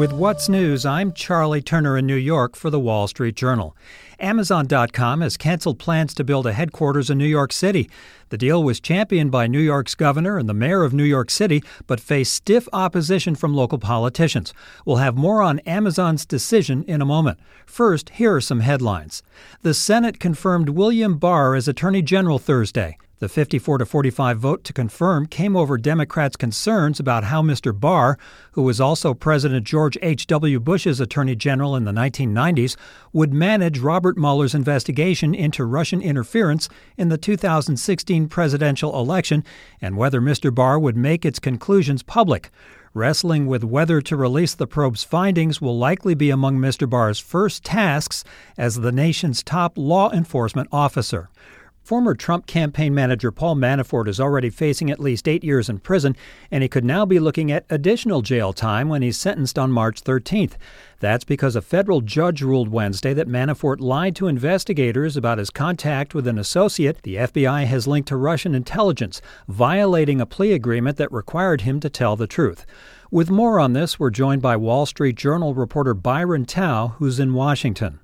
With What's News, I'm Charlie Turner in New York for The Wall Street Journal. Amazon.com has canceled plans to build a headquarters in New York City. The deal was championed by New York's governor and the mayor of New York City, but faced stiff opposition from local politicians. We'll have more on Amazon's decision in a moment. First, here are some headlines. The Senate confirmed William Barr as Attorney General Thursday. The 54-45 vote to confirm came over Democrats' concerns about how Mr. Barr, who was also President George H.W. Bush's Attorney General in the 1990s, would manage Robert Mueller's investigation into Russian interference in the 2016 presidential election and whether Mr. Barr would make its conclusions public. Wrestling with whether to release the probe's findings will likely be among Mr. Barr's first tasks as the nation's top law enforcement officer. Former Trump campaign manager Paul Manafort is already facing at least 8 years in prison, and he could now be looking at additional jail time when he's sentenced on March 13th. That's because a federal judge ruled Wednesday that Manafort lied to investigators about his contact with an associate the FBI has linked to Russian intelligence, violating a plea agreement that required him to tell the truth. With more on this, we're joined by Wall Street Journal reporter Byron Tao, who's in Washington.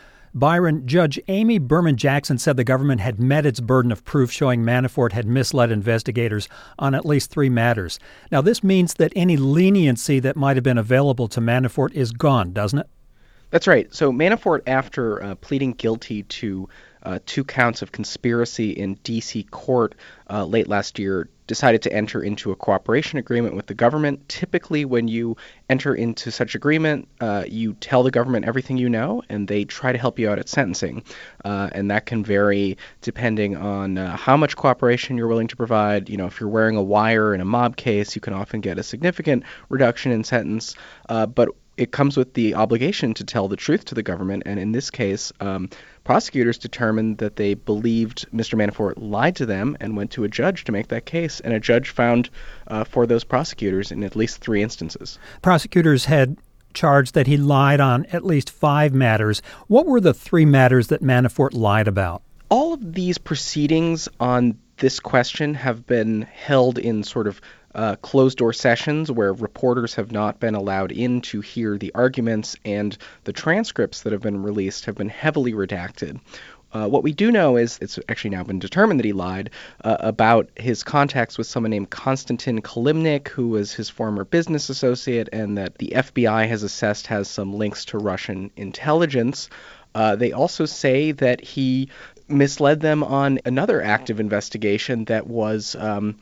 Byron, Judge Amy Berman Jackson said the government had met its burden of proof showing Manafort had misled investigators on at least 3 matters. Now, this means that any leniency that might have been available to Manafort is gone, doesn't it? That's right. So Manafort, after pleading guilty to 2 counts of conspiracy in D.C. court late last year, decided to enter into a cooperation agreement with the government. Typically, when you enter into such agreement, you tell the government everything you know, and they try to help you out at sentencing. And that can vary depending on how much cooperation you're willing to provide. You know, if you're wearing a wire in a mob case, you can often get a significant reduction in sentence. But it comes with the obligation to tell the truth to the government, and in this case, prosecutors determined that they believed Mr. Manafort lied to them and went to a judge to make that case, and a judge found for those prosecutors in at least 3 instances. Prosecutors had charged that he lied on at least 5 matters. What were the 3 matters that Manafort lied about? All of these proceedings on this question have been held in sort of closed-door sessions where reporters have not been allowed in to hear the arguments, and the transcripts that have been released have been heavily redacted. What we do know is it's actually now been determined that he lied about his contacts with someone named Konstantin Kilimnik, who was his former business associate, and that the FBI has assessed has some links to Russian intelligence. They also say that he misled them on another active investigation that was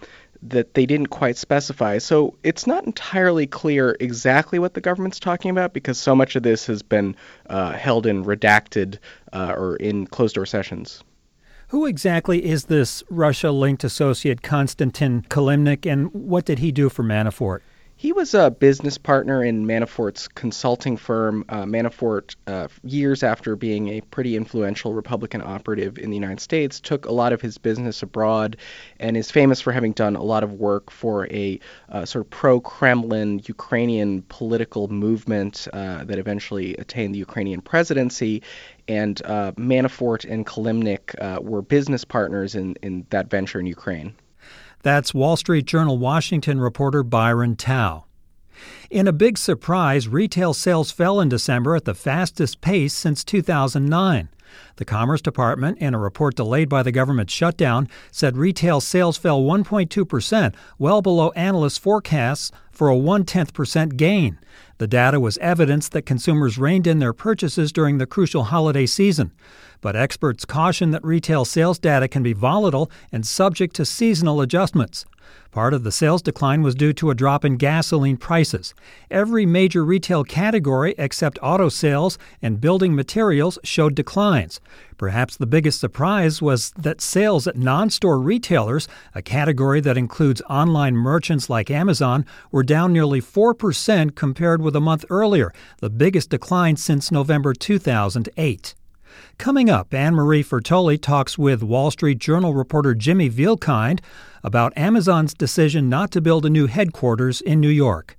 that they didn't quite specify. So it's not entirely clear exactly what the government's talking about because so much of this has been held in redacted or in closed-door sessions. Who exactly is this Russia-linked associate Konstantin Kilimnik, and what did he do for Manafort? He was a business partner in Manafort's consulting firm. Manafort, years after being a pretty influential Republican operative in the United States, took a lot of his business abroad and is famous for having done a lot of work for a sort of pro-Kremlin Ukrainian political movement that eventually attained the Ukrainian presidency. And Manafort and Kilimnik were business partners in that venture in Ukraine. That's Wall Street Journal Washington reporter Byron Tao. In a big surprise, retail sales fell in December at the fastest pace since 2009. The Commerce Department, in a report delayed by the government shutdown, said retail sales fell 1.2%, well below analysts' forecasts for a 0.1% gain. The data was evidence that consumers reined in their purchases during the crucial holiday season. But experts caution that retail sales data can be volatile and subject to seasonal adjustments. Part of the sales decline was due to a drop in gasoline prices. Every major retail category except auto sales and building materials showed declines. Perhaps the biggest surprise was that sales at non-store retailers, a category that includes online merchants like Amazon, were down nearly 4% compared with a month earlier, the biggest decline since November 2008. Coming up, Anne-Marie Fertoli talks with Wall Street Journal reporter Jimmy Vielkind about Amazon's decision not to build a new headquarters in New York.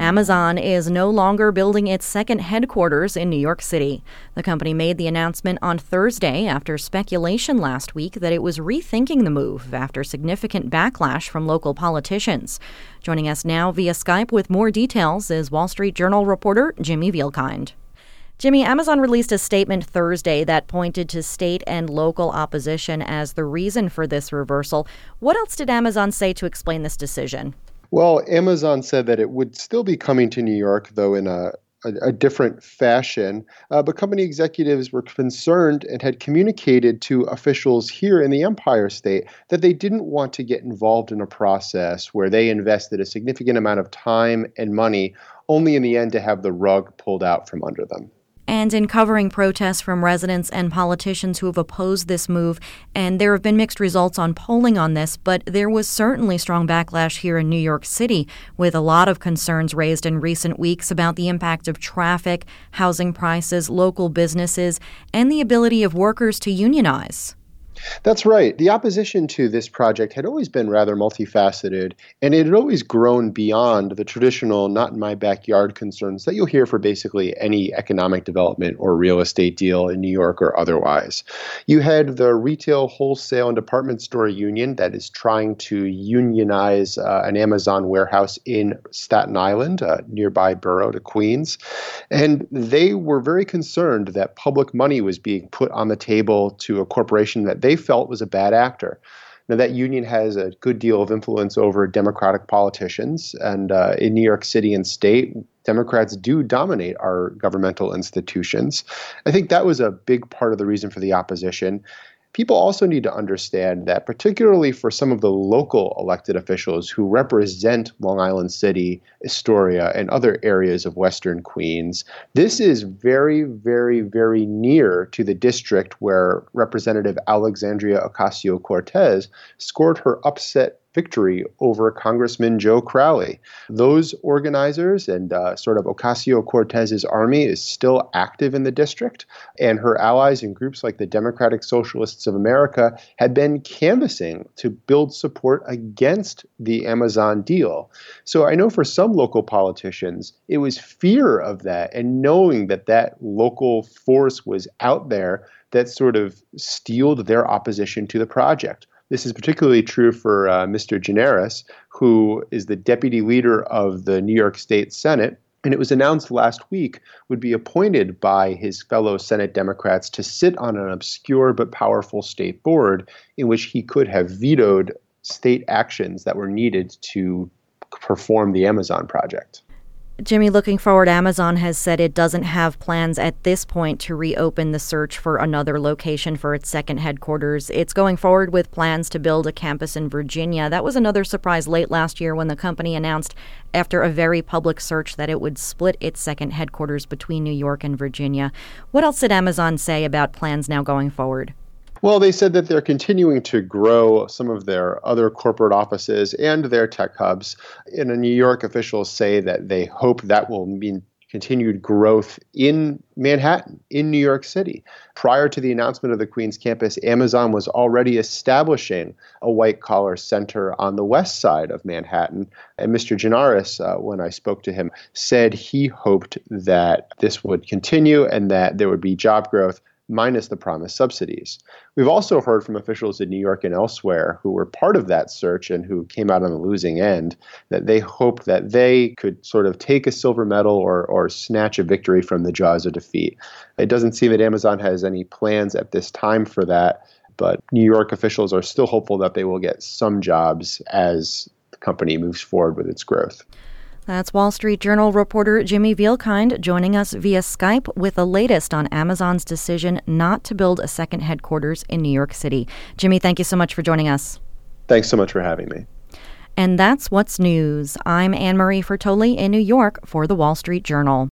Amazon is no longer building its second headquarters in New York City. The company made the announcement on Thursday after speculation last week that it was rethinking the move after significant backlash from local politicians. Joining us now via Skype with more details is Wall Street Journal reporter Jimmy Vielkind. Jimmy, Amazon released a statement Thursday that pointed to state and local opposition as the reason for this reversal. What else did Amazon say to explain this decision? Well, Amazon said that it would still be coming to New York, though in a different fashion. But company executives were concerned and had communicated to officials here in the Empire State that they didn't want to get involved in a process where they invested a significant amount of time and money, only in the end to have the rug pulled out from under them. And in covering protests from residents and politicians who have opposed this move, and there have been mixed results on polling on this, but there was certainly strong backlash here in New York City, with a lot of concerns raised in recent weeks about the impact of traffic, housing prices, local businesses, and the ability of workers to unionize. That's right. The opposition to this project had always been rather multifaceted, and it had always grown beyond the traditional not in my backyard concerns that you'll hear for basically any economic development or real estate deal in New York or otherwise. You had the retail, wholesale, and department store union that is trying to unionize an Amazon warehouse in Staten Island, a nearby borough to Queens. And they were very concerned that public money was being put on the table to a corporation that they felt was a bad actor. Now, that union has a good deal of influence over Democratic politicians, and in New York City and state, Democrats do dominate our governmental institutions. I think that was a big part of the reason for the opposition. People also need to understand that, particularly for some of the local elected officials who represent Long Island City, Astoria, and other areas of Western Queens, this is very, very, very near to the district where Representative Alexandria Ocasio-Cortez scored her upset victory over Congressman Joe Crowley. Those organizers and sort of Ocasio-Cortez's army is still active in the district, and her allies and groups like the Democratic Socialists of America had been canvassing to build support against the Amazon deal. So I know for some local politicians, it was fear of that and knowing that that local force was out there that sort of steeled their opposition to the project. This is particularly true for Mr. Gianaris, who is the deputy leader of the New York State Senate. And it was announced last week would be appointed by his fellow Senate Democrats to sit on an obscure but powerful state board in which he could have vetoed state actions that were needed to perform the Amazon project. Jimmy, looking forward, Amazon has said it doesn't have plans at this point to reopen the search for another location for its second headquarters. It's going forward with plans to build a campus in Virginia. That was another surprise late last year when the company announced, after a very public search, that it would split its second headquarters between New York and Virginia. What else did Amazon say about plans now going forward? Well, they said that they're continuing to grow some of their other corporate offices and their tech hubs. And New York officials say that they hope that will mean continued growth in Manhattan, in New York City. Prior to the announcement of the Queens campus, Amazon was already establishing a white-collar center on the west side of Manhattan. And Mr. Gianaris, when I spoke to him, said he hoped that this would continue and that there would be job growth minus the promised subsidies. We've also heard from officials in New York and elsewhere who were part of that search and who came out on the losing end that they hope that they could sort of take a silver medal or snatch a victory from the jaws of defeat. It doesn't seem that Amazon has any plans at this time for that, but New York officials are still hopeful that they will get some jobs as the company moves forward with its growth. That's Wall Street Journal reporter Jimmy Vielkind joining us via Skype with the latest on Amazon's decision not to build a second headquarters in New York City. Jimmy, thank you so much for joining us. Thanks so much for having me. And that's what's news. I'm Anne Marie Fertoli in New York for the Wall Street Journal.